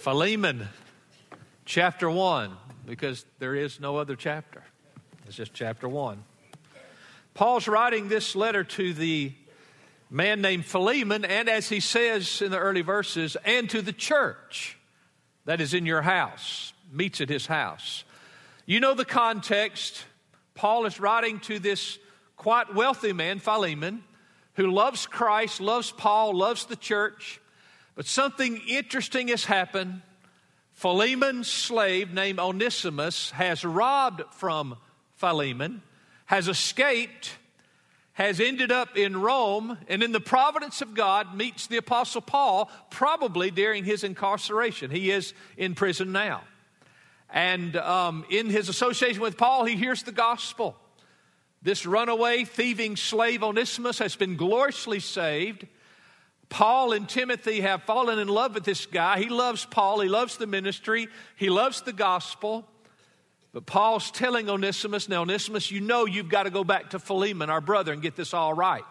Philemon, chapter 1, because there is no other chapter. It's just chapter 1. Paul's writing this letter to the man named Philemon, and as he says in the early verses, and to the church that is in your house, meets at his house. You know the context. Paul is writing to this quite wealthy man, Philemon, who loves Christ, loves Paul, loves the church. But something interesting has happened. Philemon's slave named Onesimus has robbed from Philemon, has escaped, has ended up in Rome, and in the providence of God meets the Apostle Paul, probably during his incarceration. He is in prison now. And in his association with Paul, he hears the gospel. This runaway, thieving slave Onesimus has been gloriously saved. Paul and Timothy have fallen in love with this guy. He loves Paul. He loves the ministry. He loves the gospel. But Paul's telling Onesimus, now Onesimus, you know you've got to go back to Philemon, our brother, and get this all right.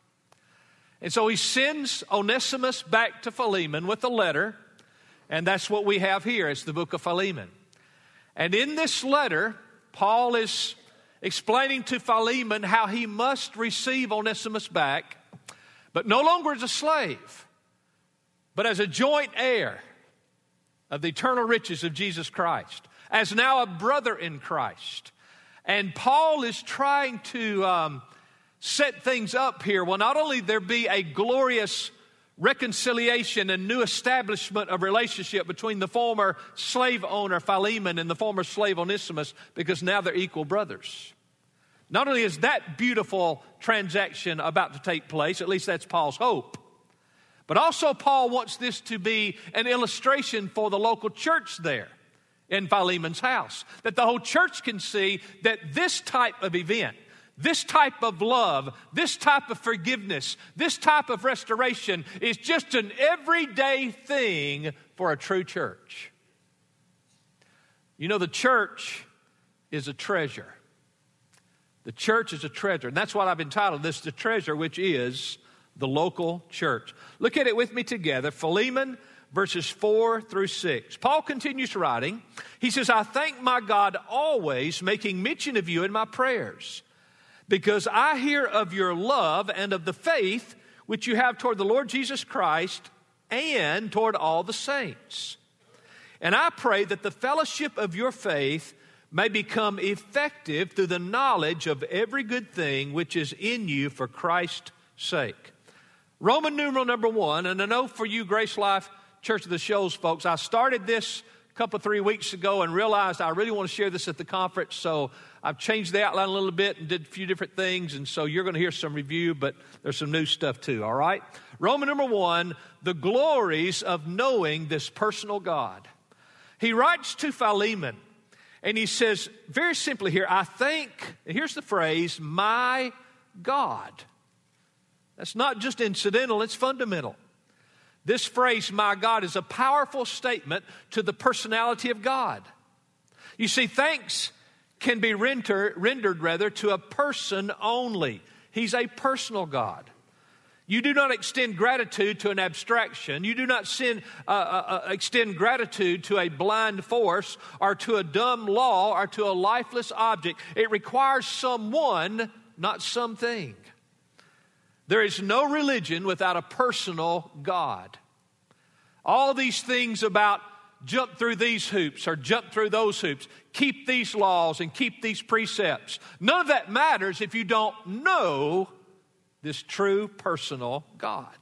And so he sends Onesimus back to Philemon with a letter. And that's what we have here. It's the book of Philemon. And in this letter, Paul is explaining to Philemon how he must receive Onesimus back, but no longer as a slave, but as a joint heir of the eternal riches of Jesus Christ, as now a brother in Christ. And Paul is trying to set things up here. Well, not only there be a glorious reconciliation and new establishment of relationship between the former slave owner Philemon and the former slave Onesimus, because now they're equal brothers. Not only is that beautiful transaction about to take place, at least that's Paul's hope, but also Paul wants this to be an illustration for the local church there in Philemon's house, that the whole church can see that this type of event, this type of love, this type of forgiveness, this type of restoration is just an everyday thing for a true church. You know, the church is a treasure. The church is a treasure. And that's what I've entitled this, the treasure, which is the local church. Look at it with me together. Philemon, verses 4 through 6. Paul continues writing. He says, I thank my God always, making mention of you in my prayers, because I hear of your love and of the faith which you have toward the Lord Jesus Christ and toward all the saints. And I pray that the fellowship of your faith may become effective through the knowledge of every good thing which is in you for Christ's sake. Roman numeral number 1, and I know for you Grace Life Church of the Shoals folks, I started this a couple, 3 weeks ago and realized I really want to share this at the conference, so I've changed the outline a little bit and did a few different things, and so you're going to hear some review, but there's some new stuff too, all right? Roman number 1, the glories of knowing this personal God. He writes to Philemon, and he says, very simply here, I thank, and here's the phrase, my God. That's not just incidental, it's fundamental. This phrase, my God, is a powerful statement to the personality of God. You see, thanks can be rendered to a person only. He's a personal God. You do not extend gratitude to an abstraction. You do not extend gratitude to a blind force or to a dumb law or to a lifeless object. It requires someone, not something. There is no religion without a personal God. All these things about jump through these hoops or jump through those hoops, keep these laws and keep these precepts, none of that matters if you don't know this true personal God.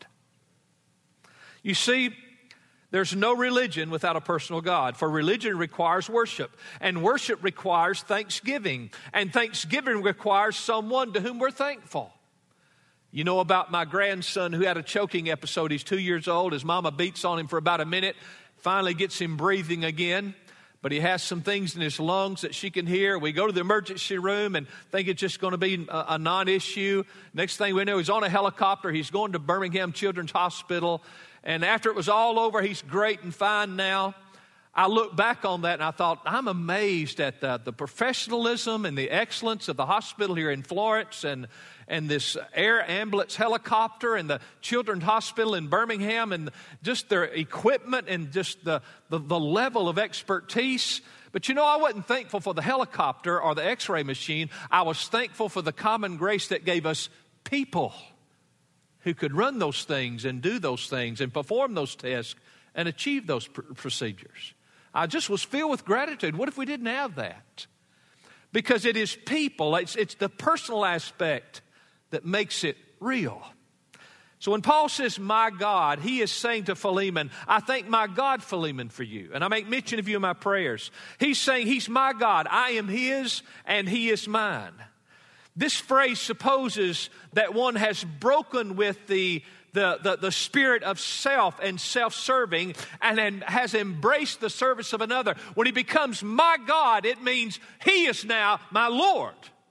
You see, there's no religion without a personal God, for religion requires worship, and worship requires thanksgiving, and thanksgiving requires someone to whom we're thankful. You know about my grandson who had a choking episode. He's 2 years old. His mama beats on him for about a minute, finally gets him breathing again. But he has some things in his lungs that she can hear. We go to the emergency room and think it's just going to be a non-issue. Next thing we know, he's on a helicopter. He's going to Birmingham Children's Hospital. And after it was all over, he's great and fine now. I look back on that and I thought, I'm amazed at the professionalism and the excellence of the hospital here in Florence and this air ambulance helicopter and the children's hospital in Birmingham and just their equipment and just the level of expertise. But I wasn't thankful for the helicopter or the x-ray machine. I was thankful for the common grace that gave us people who could run those things and do those things and perform those tests and achieve those procedures. I just was filled with gratitude. What if we didn't have that? Because it is people, it's the personal aspect that makes it real. So when Paul says, my God, he is saying to Philemon, I thank my God, Philemon, for you. And I make mention of you in my prayers. He's saying, he's my God. I am his and he is mine. This phrase supposes that one has broken with the spirit of self and self-serving and has embraced the service of another. When he becomes my God, it means he is now my Lord.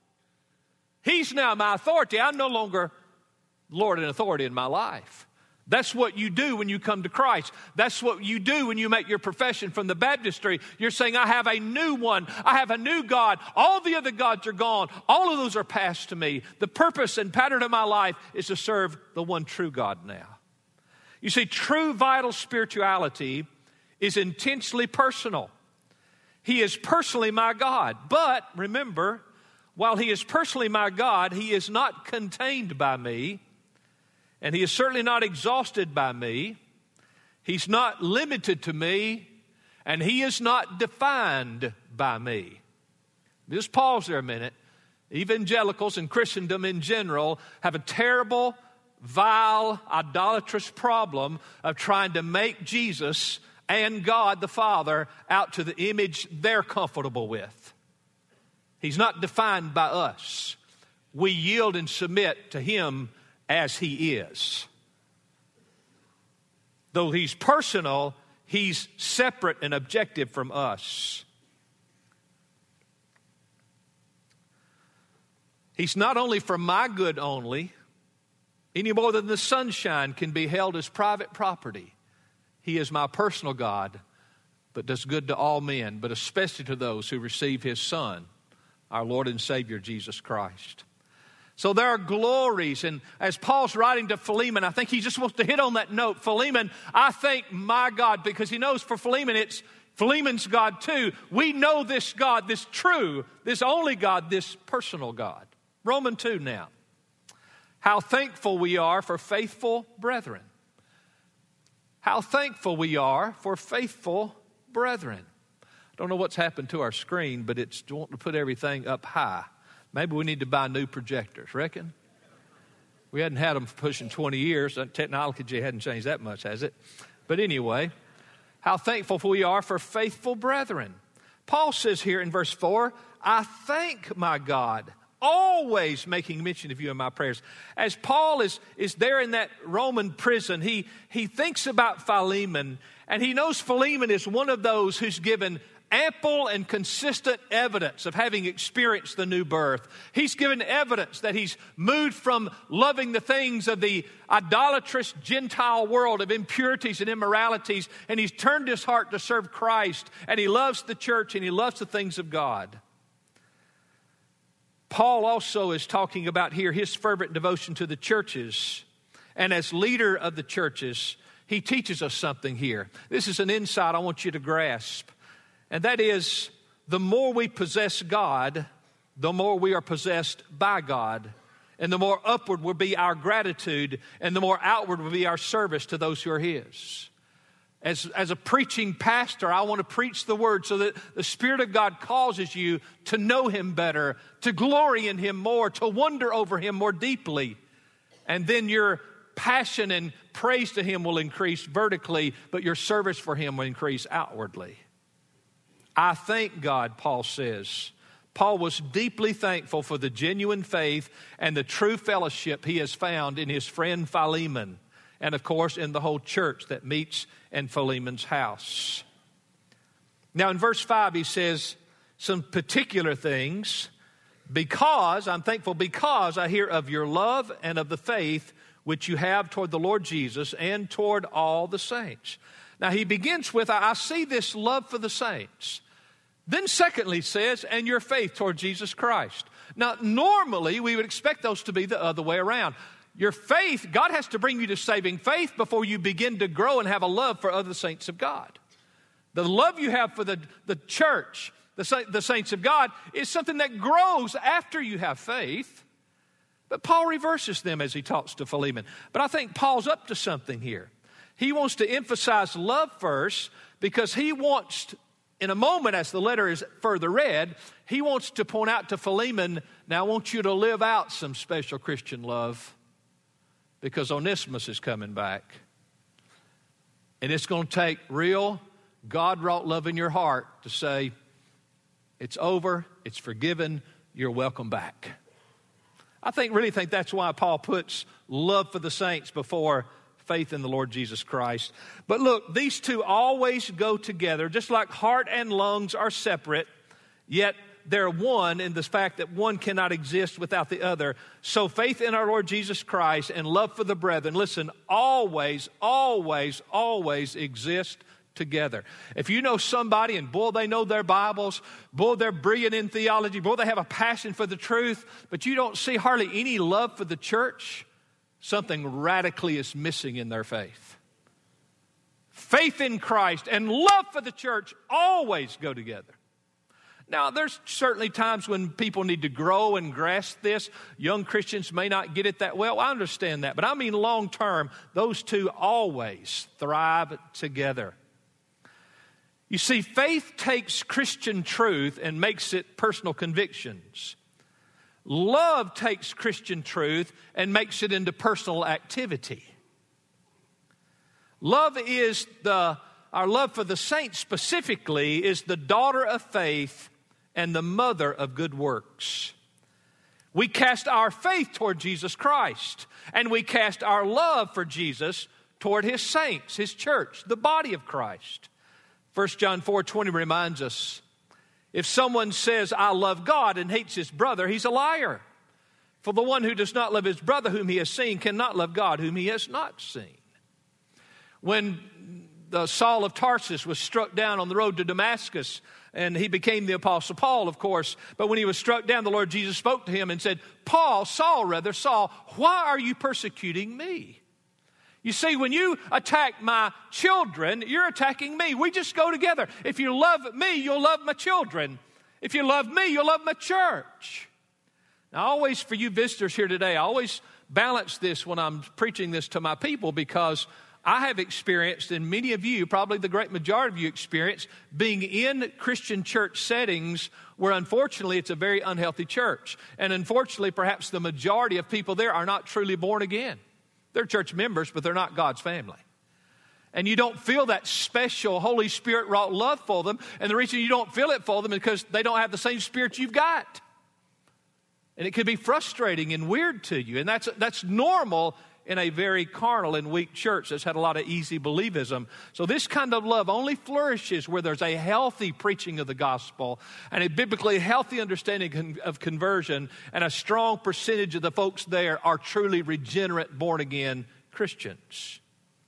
He's now my authority. I'm no longer Lord and authority in my life. That's what you do when you come to Christ. That's what you do when you make your profession from the baptistry. You're saying, I have a new one. I have a new God. All the other gods are gone. All of those are passed to me. The purpose and pattern of my life is to serve the one true God now. You see, true vital spirituality is intensely personal. He is personally my God. But remember, while he is personally my God, he is not contained by me. And he is certainly not exhausted by me. He's not limited to me. And he is not defined by me. Just pause there a minute. Evangelicals and Christendom in general have a terrible, vile, idolatrous problem of trying to make Jesus and God the Father out to the image they're comfortable with. He's not defined by us. We yield and submit to him as he is. Though he's personal, he's separate and objective from us. He's not only for my good only, any more than the sunshine can be held as private property. He is my personal God, but does good to all men, but especially to those who receive his Son, our Lord and Savior, Jesus Christ. So there are glories, and as Paul's writing to Philemon, I think he just wants to hit on that note. Philemon, I thank my God, because he knows for Philemon, it's Philemon's God too. We know this God, this true, this only God, this personal God. Romans 2 now. How thankful we are for faithful brethren. How thankful we are for faithful brethren. I don't know what's happened to our screen, but it's wanting to put everything up high. Maybe we need to buy new projectors, reckon? We hadn't had them for pushing 20 years. Technology hadn't changed that much, has it? But anyway, how thankful we are for faithful brethren. Paul says here in verse 4, I thank my God, always making mention of you in my prayers. As Paul is there in that Roman prison, he thinks about Philemon, and he knows Philemon is one of those who's given ample and consistent evidence of having experienced the new birth. He's given evidence that he's moved from loving the things of the idolatrous Gentile world of impurities and immoralities, and he's turned his heart to serve Christ, and he loves the church, and he loves the things of God. Paul also is talking about here his fervent devotion to the churches, and as leader of the churches, he teaches us something here. This is an insight I want you to grasp. And that is, the more we possess God, the more we are possessed by God. And the more upward will be our gratitude, and the more outward will be our service to those who are his. As a preaching pastor, I want to preach the word so that the Spirit of God causes you to know him better, to glory in him more, to wonder over him more deeply. And then your passion and praise to him will increase vertically, but your service for him will increase outwardly. I thank God, Paul says. Paul was deeply thankful for the genuine faith and the true fellowship he has found in his friend Philemon, and of course in the whole church that meets in Philemon's house. Now in verse 5 he says some particular things. Because, I'm thankful because I hear of your love and of the faith which you have toward the Lord Jesus and toward all the saints. Now he begins with, I see this love for the saints. Then secondly says, and your faith toward Jesus Christ. Now normally we would expect those to be the other way around. Your faith, God has to bring you to saving faith before you begin to grow and have a love for other saints of God. The love you have for the church, the saints of God, is something that grows after you have faith. But Paul reverses them as he talks to Philemon. But I think Paul's up to something here. He wants to emphasize love first because he wants, in a moment as the letter is further read, he wants to point out to Philemon, now I want you to live out some special Christian love because Onesimus is coming back. And it's going to take real God-wrought love in your heart to say, it's over, it's forgiven, you're welcome back. I really think that's why Paul puts love for the saints before faith in the Lord Jesus Christ. But look, these two always go together, just like heart and lungs are separate, yet they're one in the fact that one cannot exist without the other. So faith in our Lord Jesus Christ and love for the brethren, listen, always, always, always exist together. If you know somebody and boy, they know their Bibles, boy, they're brilliant in theology, boy, they have a passion for the truth, but you don't see hardly any love for the church, something radically is missing in their faith. Faith in Christ and love for the church always go together. Now, there's certainly times when people need to grow and grasp this. Young Christians may not get it that well. I understand that. But I mean long term, those two always thrive together. You see, faith takes Christian truth and makes it personal convictions. Love takes Christian truth and makes it into personal activity. Love is our love for the saints specifically is the daughter of faith and the mother of good works. We cast our faith toward Jesus Christ, and we cast our love for Jesus toward his saints, his church, the body of Christ. 1 John 4:20 reminds us, if someone says, I love God and hates his brother, he's a liar. For the one who does not love his brother whom he has seen cannot love God whom he has not seen. When Saul of Tarsus was struck down on the road to Damascus, and he became the Apostle Paul, of course. But when he was struck down, the Lord Jesus spoke to him and said, Saul, why are you persecuting me? You see, when you attack my children, you're attacking me. We just go together. If you love me, you'll love my children. If you love me, you'll love my church. Now, always for you visitors here today, I always balance this when I'm preaching this to my people because I have experienced, and many of you, probably the great majority of you experience, being in Christian church settings where unfortunately it's a very unhealthy church. And unfortunately, perhaps the majority of people there are not truly born again. They're church members, but they're not God's family. And you don't feel that special Holy Spirit wrought love for them. And the reason you don't feel it for them is because they don't have the same spirit you've got. And it could be frustrating and weird to you. And that's normal in a very carnal and weak church that's had a lot of easy believism. So this kind of love only flourishes where there's a healthy preaching of the gospel and a biblically healthy understanding of conversion, and a strong percentage of the folks there are truly regenerate, born-again Christians.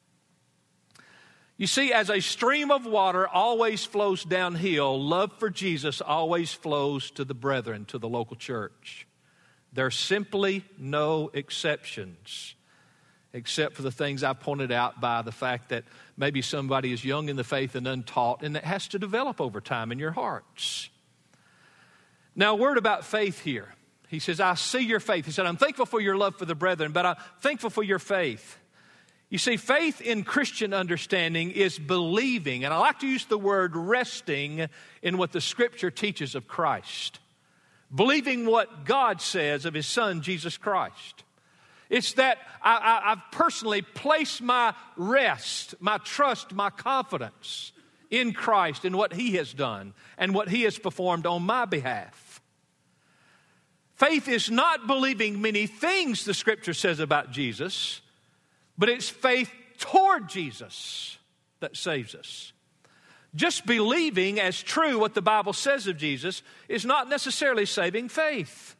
You see, as a stream of water always flows downhill, love for Jesus always flows to the brethren, to the local church. There's simply no exceptions, except for the things I pointed out by the fact that maybe somebody is young in the faith and untaught, and that has to develop over time in your hearts. Now, a word about faith here. He says, I see your faith. He said, I'm thankful for your love for the brethren, but I'm thankful for your faith. You see, faith in Christian understanding is believing, and I like to use the word resting in what the Scripture teaches of Christ. Believing what God says of his Son, Jesus Christ. It's that I've personally placed my rest, my trust, my confidence in Christ and what he has done and what he has performed on my behalf. Faith is not believing many things the Scripture says about Jesus, but it's faith toward Jesus that saves us. Just believing as true what the Bible says of Jesus is not necessarily saving faith.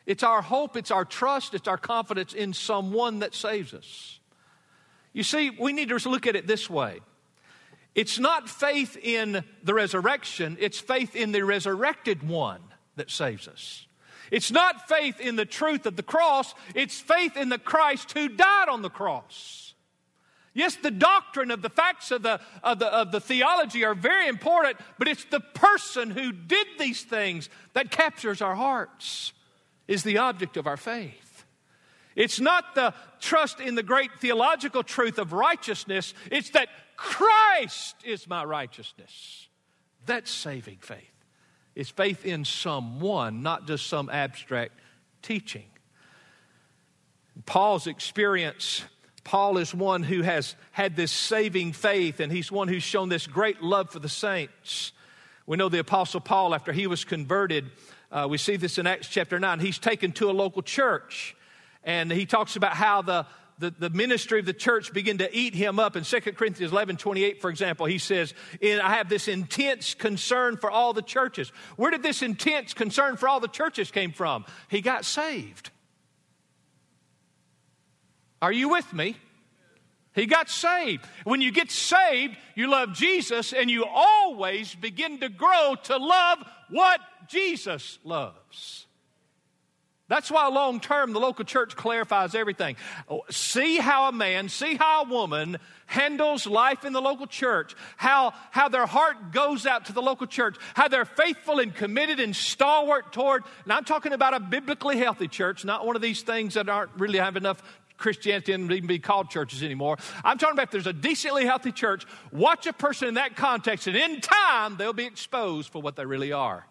It's our hope, it's our trust, it's our confidence in someone that saves us. You see, we need to look at it this way. It's not faith in the resurrection, it's faith in the resurrected one that saves us. It's not faith in the truth of the cross, it's faith in the Christ who died on the cross. Yes, the doctrine of the facts of the theology are very important, but it's the person who did these things that captures our hearts, is the object of our faith. It's not the trust in the great theological truth of righteousness. It's that Christ is my righteousness. That's saving faith. It's faith in someone, not just some abstract teaching. Paul's experience, Paul is one who has had this saving faith, and he's one who's shown this great love for the saints. We know the Apostle Paul, after he was converted, we see this in Acts chapter 9. He's taken to a local church, and he talks about how the ministry of the church began to eat him up. In 2 Corinthians 11:28, for example, he says, I have this intense concern for all the churches. Where did this intense concern for all the churches came from? He got saved. Are you with me? He got saved. When you get saved, you love Jesus, and you always begin to grow to love what Jesus loves. That's why long term the local church clarifies everything. See how a woman handles life in the local church, how their heart goes out to the local church, how they're faithful and committed and stalwart toward, and I'm talking about a biblically healthy church, not one of these things that aren't really have enough Christianity and even be called churches anymore. I'm talking about if there's a decently healthy church, watch a person in that context, and in time they'll be exposed for what they really are.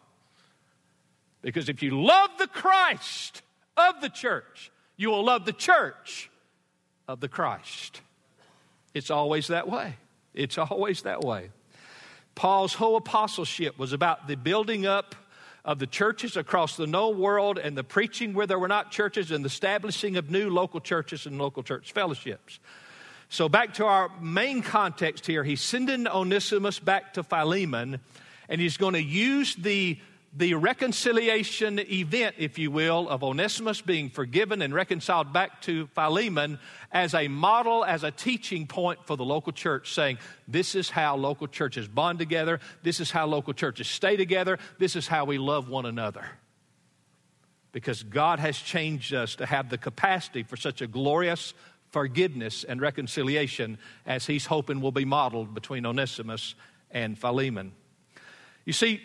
Because if you love the Christ of the church, you will love the church of the Christ. It's always that way. It's always that way. Paul's whole apostleship was about the building up of the churches across the known world and the preaching where there were not churches and the establishing of new local churches and local church fellowships. So back to our main context here, he's sending Onesimus back to Philemon, and he's going to use the reconciliation event, if you will, of Onesimus being forgiven and reconciled back to Philemon as a model, as a teaching point for the local church, saying this is how local churches bond together, this is how local churches stay together, this is how we love one another. Because God has changed us to have the capacity for such a glorious forgiveness and reconciliation as he's hoping will be modeled between Onesimus and Philemon. You see,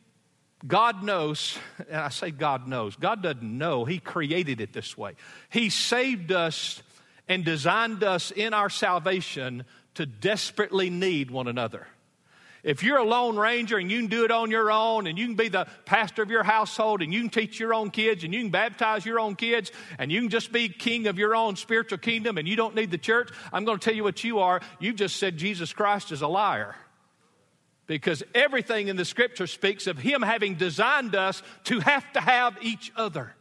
God knows, and I say God knows, God doesn't know. He created it this way. He saved us and designed us in our salvation to desperately need one another. If you're a lone ranger and you can do it on your own, and you can be the pastor of your household, and you can teach your own kids, and you can baptize your own kids, and you can just be king of your own spiritual kingdom, and you don't need the church, I'm going to tell you what you are. You've just said Jesus Christ is a liar. Because everything in the Scripture speaks of Him having designed us to have each other.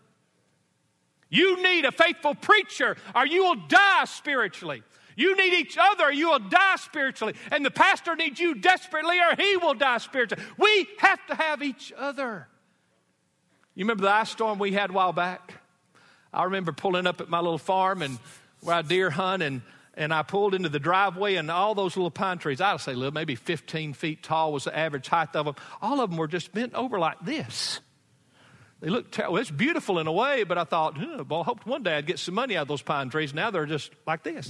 You need a faithful preacher or you will die spiritually. You need each other or you will die spiritually. And the pastor needs you desperately or he will die spiritually. We have to have each other. You remember the ice storm we had a while back? I remember pulling up at my little farm and where I deer hunt, and I pulled into the driveway, and all those little pine trees, I'd say little, maybe 15 feet tall was the average height of them. All of them were just bent over like this. They looked terrible. It's beautiful in a way, but I thought, well, I hoped one day I'd get some money out of those pine trees. Now they're just like this.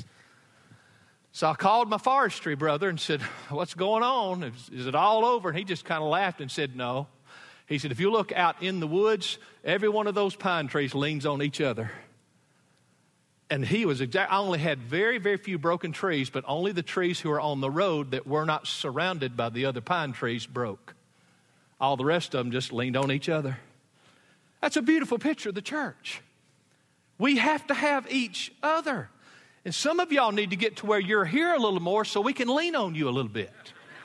So I called my forestry brother and said, what's going on? Is it all over? And he just kind of laughed and said, no. He said, if you look out in the woods, every one of those pine trees leans on each other. And he was I only had very, very few broken trees, but only the trees who were on the road that were not surrounded by the other pine trees broke. All the rest of them just leaned on each other. That's a beautiful picture of the church. We have to have each other. And some of y'all need to get to where you're here a little more so we can lean on you a little bit.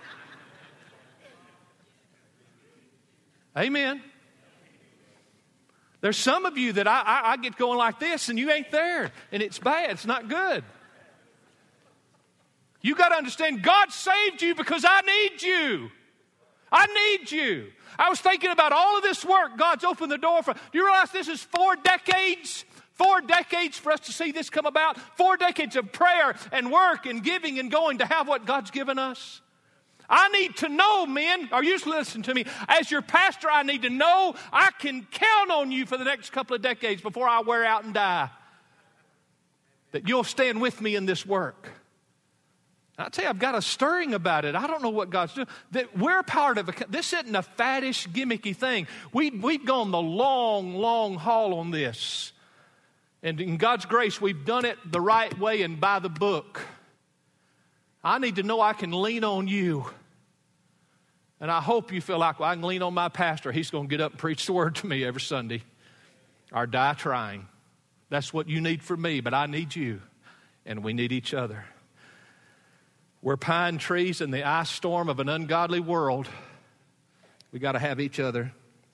Amen. There's some of you that I get going like this and you ain't there. And it's bad. It's not good. You got to understand God saved you because I need you. I need you. I was thinking about all of this work God's opened the door for. Do you realize this is 4 decades? 4 decades for us to see this come about. 4 decades of prayer and work and giving and going to have what God's given us. I need to know, men, are you listening to me? As your pastor, I need to know I can count on you for the next couple of decades before I wear out and die. That you'll stand with me in this work. I tell you, I've got a stirring about it. I don't know what God's doing. That we're part of this isn't a faddish, gimmicky thing. We've gone the long, long haul on this. And in God's grace, we've done it the right way and by the book. I need to know I can lean on you. And I hope you feel like, well, I can lean on my pastor. He's going to get up and preach the word to me every Sunday. Or die trying. That's what you need from me, but I need you. And we need each other. We're pine trees in the ice storm of an ungodly world. We got to have each other.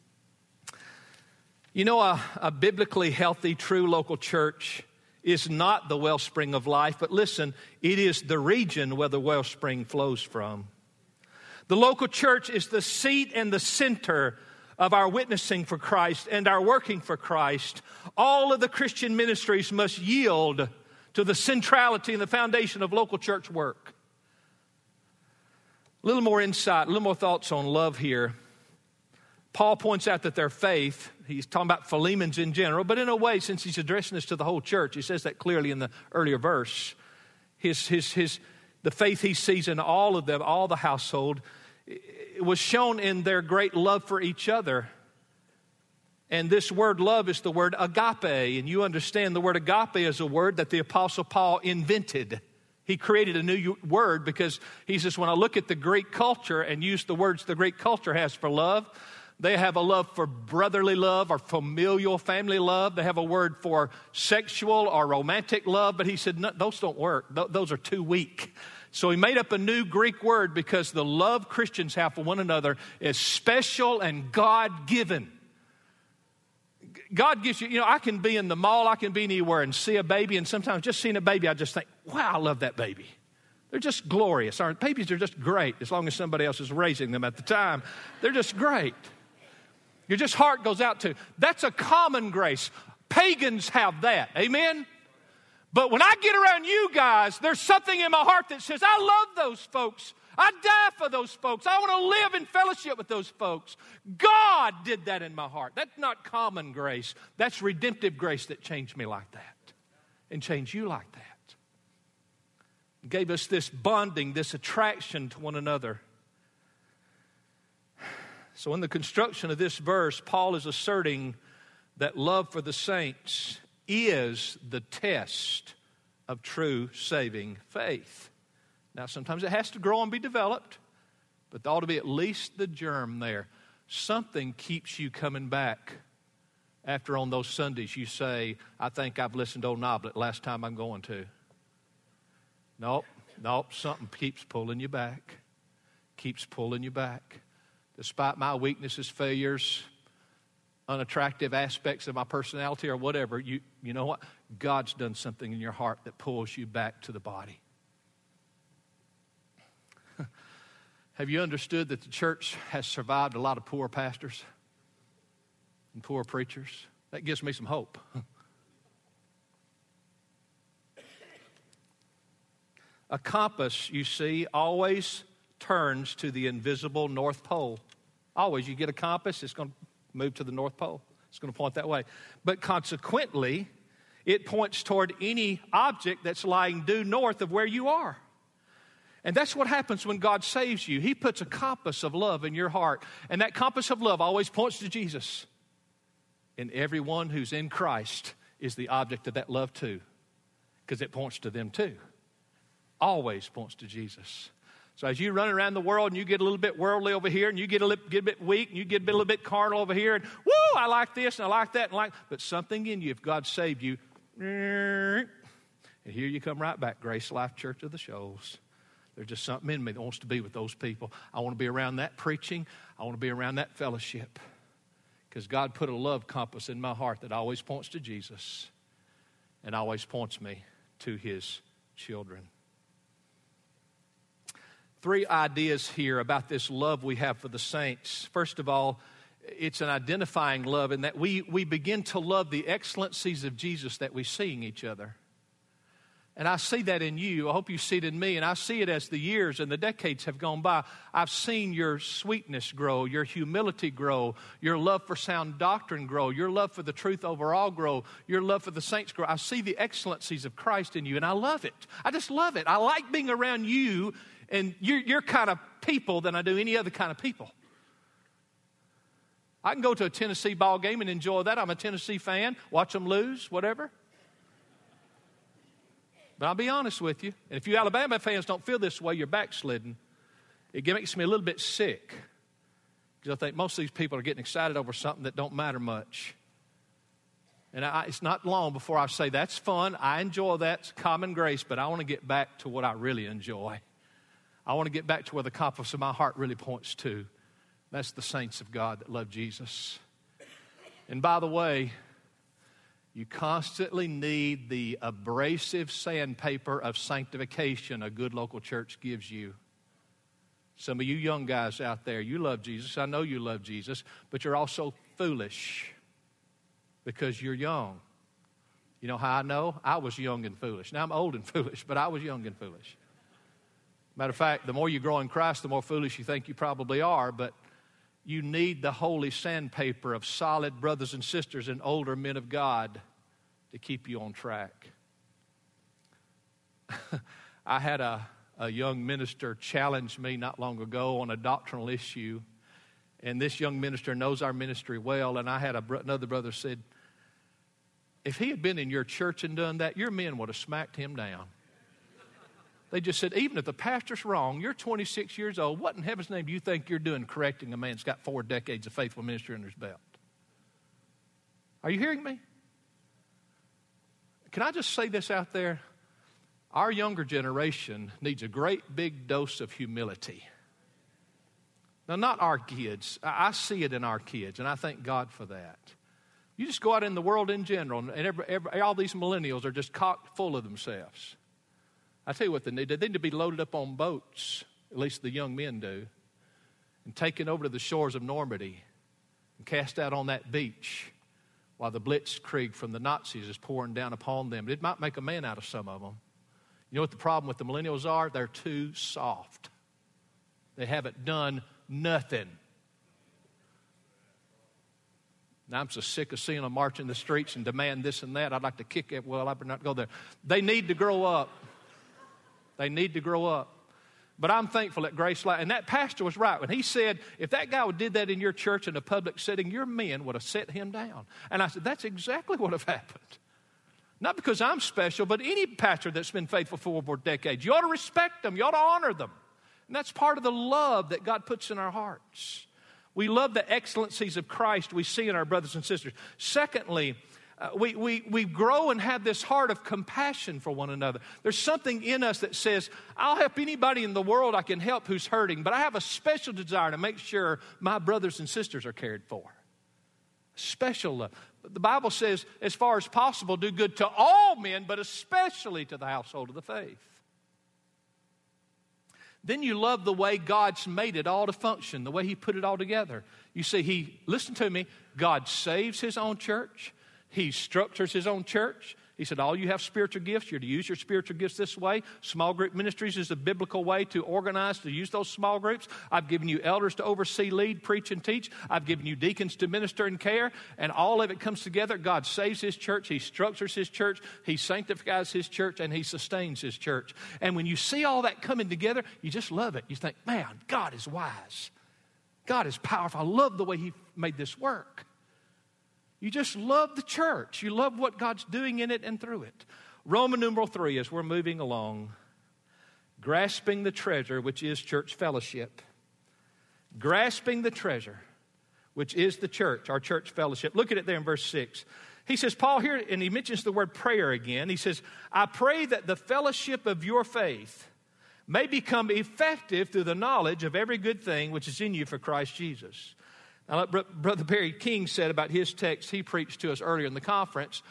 You know, a biblically healthy, true local church is not the wellspring of life, but listen, it is the region where the wellspring flows from. The local church is the seat and the center of our witnessing for Christ and our working for Christ. All of the Christian ministries must yield to the centrality and the foundation of local church work. A little more insight, a little more thoughts on love here. Paul points out that their faith, he's talking about Philemon's in general, but in a way, since he's addressing this to the whole church, he says that clearly in the earlier verse. The faith he sees in all of them, all the household, it was shown in their great love for each other. And this word love is the word agape. And you understand the word agape is a word that the Apostle Paul invented. He created a new word because he says, when I look at the Greek culture and use the words the Greek culture has for love, they have a love for brotherly love or familial family love. They have a word for sexual or romantic love. But he said, no, those don't work. Those are too weak. So he made up a new Greek word because the love Christians have for one another is special and God-given. God gives you, I can be in the mall, I can be anywhere and see a baby, and sometimes just seeing a baby, I just think, wow, I love that baby. They're just glorious. Our babies are just great as long as somebody else is raising them at the time. They're just great. Your just heart goes out to. That's a common grace. Pagans have that. Amen? But when I get around you guys, there's something in my heart that says, I love those folks. I die for those folks. I want to live in fellowship with those folks. God did that in my heart. That's not common grace. That's redemptive grace that changed me like that and changed you like that. It gave us this bonding, this attraction to one another. So in the construction of this verse, Paul is asserting that love for the saints is the test of true saving faith. Now, sometimes it has to grow and be developed, but there ought to be at least the germ there. Something keeps you coming back after on those Sundays you say, I think I've listened to Old Noblet last time I'm going to. Nope, something keeps pulling you back. Keeps pulling you back. Despite my weaknesses, failures, unattractive aspects of my personality or whatever, you know what? God's done something in your heart that pulls you back to the body. Have you understood that the church has survived a lot of poor pastors and poor preachers? That gives me some hope. A compass, you see, always turns to the invisible North Pole. Always, you get a compass, it's going to move to the North Pole. It's going to point that way. But consequently, it points toward any object that's lying due north of where you are. And that's what happens when God saves you. He puts a compass of love in your heart. And that compass of love always points to Jesus. And everyone who's in Christ is the object of that love too. Because it points to them too. Always points to Jesus. So as you run around the world and you get a little bit worldly over here and you get a bit weak and you get a little bit carnal over here and woo, I like this and I like that but something in you, if God saved you, and here you come right back, Grace Life Church of the Shoals. There's just something in me that wants to be with those people. I want to be around that preaching. I want to be around that fellowship. Because God put a love compass in my heart that always points to Jesus and always points me to His children. three ideas here about this love we have for the saints. First of all, it's an identifying love in that we begin to love the excellencies of Jesus that we see in each other. And I see that in you. I hope you see it in me. And I see it as the years and the decades have gone by. I've seen your sweetness grow, your humility grow, your love for sound doctrine grow, your love for the truth overall grow, your love for the saints grow. I see the excellencies of Christ in you, and I love it. I just love it. I like being around you and your kind of people than I do any other kind of people. I can go to a Tennessee ball game and enjoy that. I'm a Tennessee fan, watch them lose, whatever. But I'll be honest with you, and if you Alabama fans don't feel this way, you're backslidden. It makes me a little bit sick because I think most of these people are getting excited over something that don't matter much. And it's not long before I say, that's fun, I enjoy that, it's common grace, but I want to get back to what I really enjoy. I want to get back to where the compass of my heart really points to. That's the saints of God that love Jesus. And by the way, you constantly need the abrasive sandpaper of sanctification a good local church gives you. Some of you young guys out there, you love Jesus. I know you love Jesus, but you're also foolish because you're young. You know how I know? I was young and foolish. Now I'm old and foolish, but I was young and foolish. Matter of fact, the more you grow in Christ, the more foolish you think you probably are, but you need the holy sandpaper of solid brothers and sisters and older men of God to keep you on track. I had a young minister challenge me not long ago on a doctrinal issue, and this young minister knows our ministry well, and I had another brother said, if he had been in your church and done that, your men would have smacked him down. They just said, even if the pastor's wrong, you're 26 years old, what in heaven's name do you think you're doing correcting a man that's got 4 decades of faithful ministry under his belt? Are you hearing me? Can I just say this out there? Our younger generation needs a great big dose of humility. Now, not our kids. I see it in our kids, and I thank God for that. You just go out in the world in general, and all these millennials are just cocked full of themselves. I tell you what they need. They need to be loaded up on boats, at least the young men do, and taken over to the shores of Normandy and cast out on that beach while the blitzkrieg from the Nazis is pouring down upon them. It might make a man out of some of them. You know what the problem with the millennials are? They're too soft. They haven't done nothing. Now, I'm so sick of seeing them march in the streets and demand this and that. I'd like to kick it. Well, I better not go there. They need to grow up. They need to grow up. But I'm thankful at Grace Life. And that pastor was right when he said, if that guy did that in your church in a public setting, your men would have set him down. And I said, that's exactly what have happened. Not because I'm special, but any pastor that's been faithful for over decades. You ought to respect them. You ought to honor them. And that's part of the love that God puts in our hearts. We love the excellencies of Christ we see in our brothers and sisters. Secondly, we grow and have this heart of compassion for one another. There's something in us that says, I'll help anybody in the world I can help who's hurting, but I have a special desire to make sure my brothers and sisters are cared for. Special love. The Bible says, as far as possible, do good to all men, but especially to the household of the faith. Then you love the way God's made it all to function, the way He put it all together. You see, listen to me, God saves His own church. He structures His own church. He said, all you have spiritual gifts, you're to use your spiritual gifts this way. Small group ministries is a biblical way to organize, to use those small groups. I've given you elders to oversee, lead, preach, and teach. I've given you deacons to minister and care. And all of it comes together. God saves His church. He structures His church. He sanctifies His church. And He sustains His church. And when you see all that coming together, you just love it. You think, man, God is wise. God is powerful. I love the way He made this work. You just love the church. You love what God's doing in it and through it. Roman numeral 3, as we're moving along, grasping the treasure, which is church fellowship. Grasping the treasure, which is the church, our church fellowship. Look at it there in verse 6. He says, Paul here, and he mentions the word prayer again. He says, I pray that the fellowship of your faith may become effective through the knowledge of every good thing which is in you for Christ Jesus. Now, like Brother Barry King said about his text he preached to us earlier in the conference,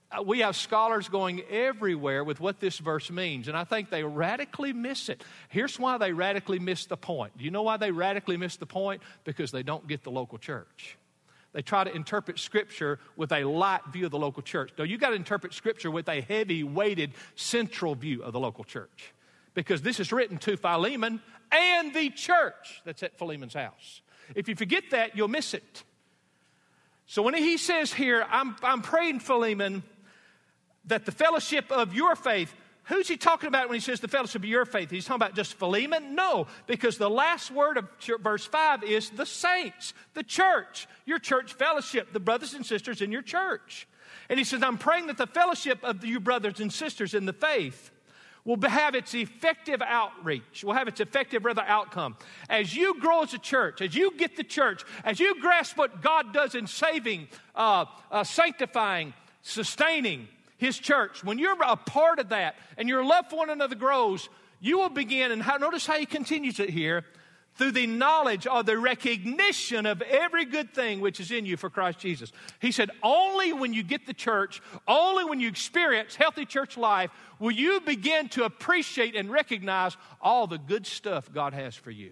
We have scholars going everywhere with what this verse means, and I think they radically miss it. Here's why they radically miss the point. Do you know why they radically miss the point? Because they don't get the local church. They try to interpret Scripture with a light view of the local church. No, you got to interpret Scripture with a heavy, weighted, central view of the local church. Because this is written to Philemon and the church that's at Philemon's house. If you forget that, you'll miss it. So when he says here, I'm praying, Philemon, that the fellowship of your faith, who's he talking about when he says the fellowship of your faith? He's talking about just Philemon? No, because the last word of verse 5 is the saints, the church, your church fellowship, the brothers and sisters in your church. And he says, I'm praying that the fellowship of you brothers and sisters in the faith will have its effective outreach, will have its effective, outcome. As you grow as a church, as you get the church, as you grasp what God does in saving, sanctifying, sustaining His church, when you're a part of that and your love for one another grows, you will begin, and notice how he continues it here, through the knowledge or the recognition of every good thing which is in you for Christ Jesus. He said, only when you get the church, only when you experience healthy church life, will you begin to appreciate and recognize all the good stuff God has for you.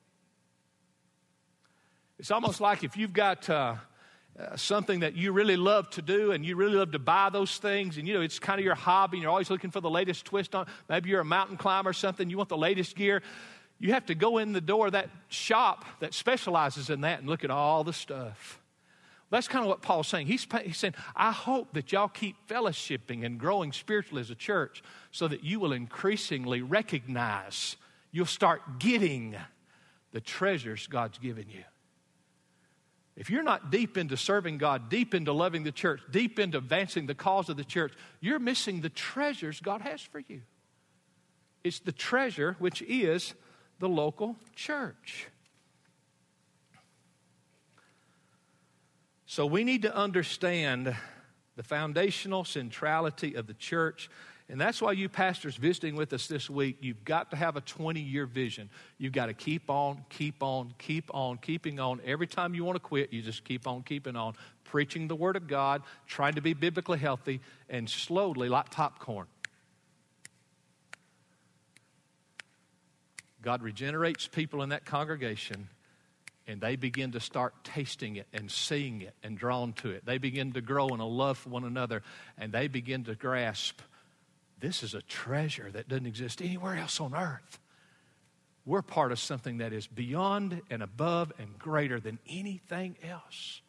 It's almost like if you've got something that you really love to do and you really love to buy those things, and it's kind of your hobby and you're always looking for the latest twist on it. Maybe you're a mountain climber or something, you want the latest gear. You have to go in the door of that shop that specializes in that and look at all the stuff. That's kind of what Paul's saying. He's saying, I hope that y'all keep fellowshipping and growing spiritually as a church so that you will increasingly recognize, you'll start getting the treasures God's given you. If you're not deep into serving God, deep into loving the church, deep into advancing the cause of the church, you're missing the treasures God has for you. It's the treasure which is the local church. So we need to understand the foundational centrality of the church. And that's why you pastors visiting with us this week, you've got to have a 20-year vision. You've got to keep on, keeping on. Every time you want to quit, you just keep on keeping on, preaching the Word of God, trying to be biblically healthy, and slowly, like popcorn, God regenerates people in that congregation, and they begin to start tasting it and seeing it and drawn to it. They begin to grow in a love for one another, and they begin to grasp, this is a treasure that doesn't exist anywhere else on earth. We're part of something that is beyond and above and greater than anything else.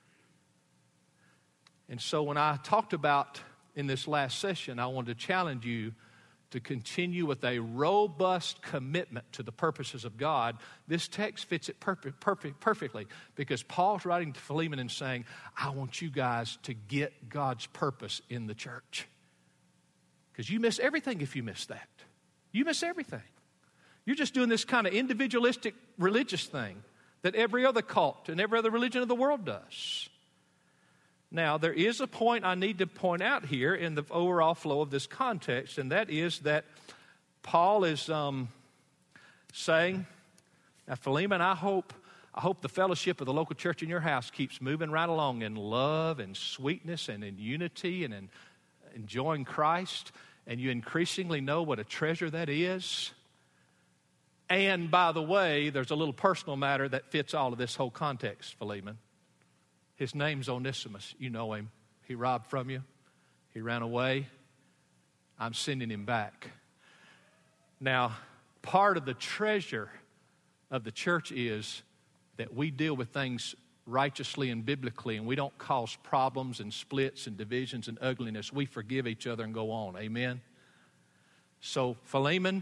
And so when I talked about in this last session, I wanted to challenge you to continue with a robust commitment to the purposes of God. This text fits it perfectly because Paul's writing to Philemon and saying, I want you guys to get God's purpose in the church. Because you miss everything if you miss that. You miss everything. You're just doing this kind of individualistic religious thing that every other cult and every other religion of the world does. Now, there is a point I need to point out here in the overall flow of this context, and that is that Paul is saying, now, Philemon, I hope the fellowship of the local church in your house keeps moving right along in love and sweetness and in unity and in enjoying Christ, and you increasingly know what a treasure that is. And, by the way, there's a little personal matter that fits all of this whole context, Philemon. His name's Onesimus. You know him. He robbed from you. He ran away. I'm sending him back. Now, part of the treasure of the church is that we deal with things righteously and biblically, and we don't cause problems and splits and divisions and ugliness. We forgive each other and go on. Amen? So, Philemon,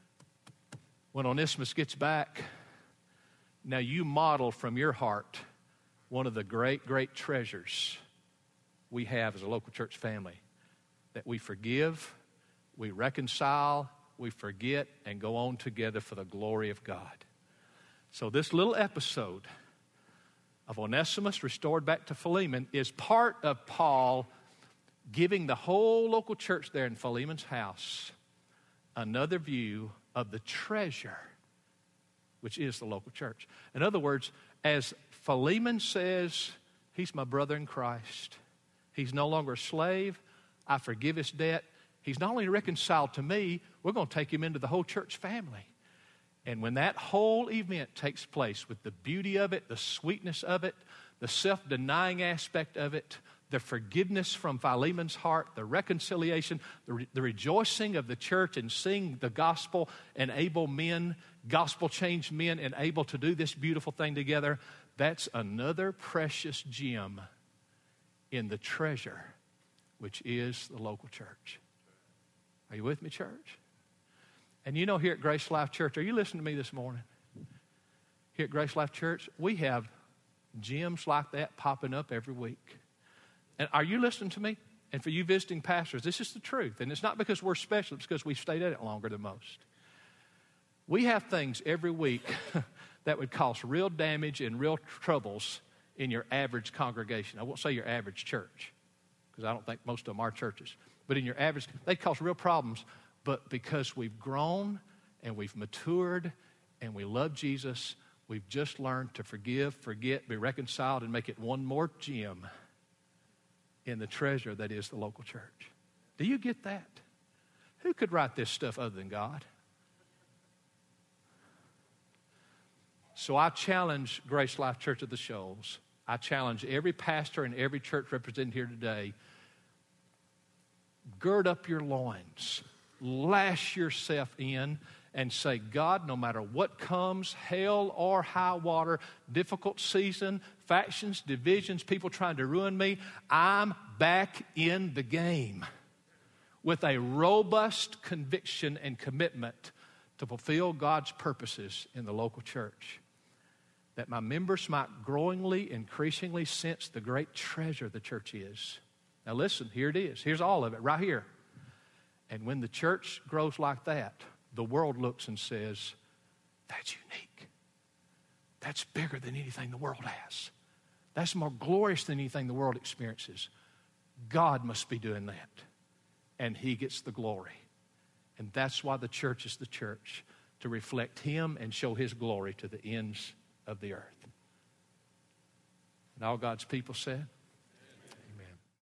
when Onesimus gets back, now you model from your heart one of the great, great treasures we have as a local church family, that we forgive, we reconcile, we forget, and go on together for the glory of God. So this little episode of Onesimus restored back to Philemon is part of Paul giving the whole local church there in Philemon's house another view of the treasure, which is the local church. In other words, as Philemon says, he's my brother in Christ. He's no longer a slave. I forgive his debt. He's not only reconciled to me, we're going to take him into the whole church family. And when that whole event takes place with the beauty of it, the sweetness of it, the self-denying aspect of it, the forgiveness from Philemon's heart, the reconciliation, the rejoicing of the church and seeing the gospel enable men, gospel-changed men, and able to do this beautiful thing together, that's another precious gem in the treasure, which is the local church. Are you with me, church? And you know, here at Grace Life Church, are you listening to me this morning? Here at Grace Life Church, we have gems like that popping up every week. And are you listening to me? And for you visiting pastors, this is the truth. And it's not because we're special, it's because we've stayed at it longer than most. We have things every week that would cause real damage and real troubles in your average congregation. I won't say your average church, because I don't think most of them are churches. But in your average, they cause real problems. But because we've grown and we've matured and we love Jesus, we've just learned to forgive, forget, be reconciled, and make it one more gem in the treasure that is the local church. Do you get that? Who could write this stuff other than God? So I challenge Grace Life Church of the Shoals. I challenge every pastor and every church represented here today. Gird up your loins. Lash yourself in and say, God, no matter what comes, hell or high water, difficult season, factions, divisions, people trying to ruin me, I'm back in the game with a robust conviction and commitment to fulfill God's purposes in the local church, that my members might growingly, increasingly sense the great treasure the church is. Now listen, here it is. Here's all of it right here. And when the church grows like that, the world looks and says, that's unique. That's bigger than anything the world has. That's more glorious than anything the world experiences. God must be doing that. And He gets the glory. And that's why the church is the church, to reflect Him and show His glory to the ends of the earth. And all God's people said,